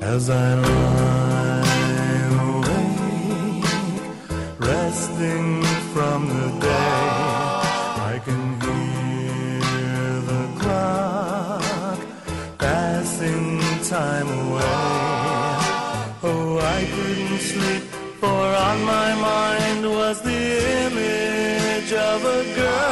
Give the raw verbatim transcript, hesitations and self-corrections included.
As I lie awake, resting from the day, I can hear the clock passing time away. Oh, I couldn't sleep, for on my mind was the image of a girl